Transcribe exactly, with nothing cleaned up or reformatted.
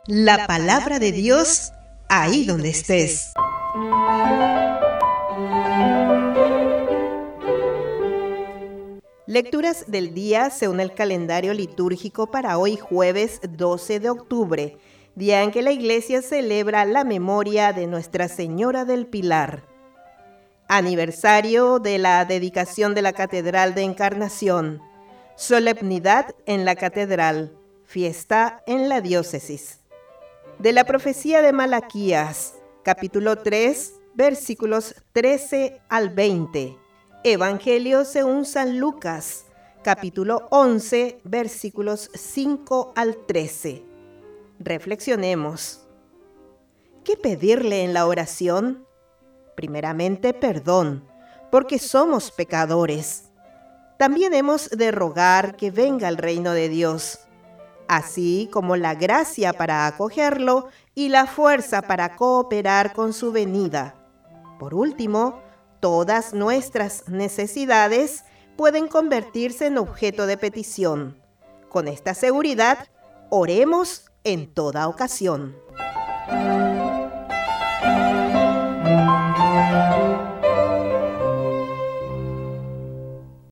La palabra de Dios ahí donde estés. Lecturas del día según el calendario litúrgico para hoy jueves doce de octubre, día en que la Iglesia celebra la memoria de Nuestra Señora del Pilar. Aniversario de la dedicación de la Catedral de Encarnación. Solemnidad en la Catedral. Fiesta en la diócesis. De la profecía de Malaquías, capítulo tres, versículos trece al veinte. Evangelio según San Lucas, capítulo once, versículos cinco al trece. Reflexionemos. ¿Qué pedirle en la oración? Primeramente, perdón, porque somos pecadores. También hemos de rogar que venga el reino de Dios, así como la gracia para acogerlo y la fuerza para cooperar con su venida. Por último, todas nuestras necesidades pueden convertirse en objeto de petición. Con esta seguridad, oremos en toda ocasión.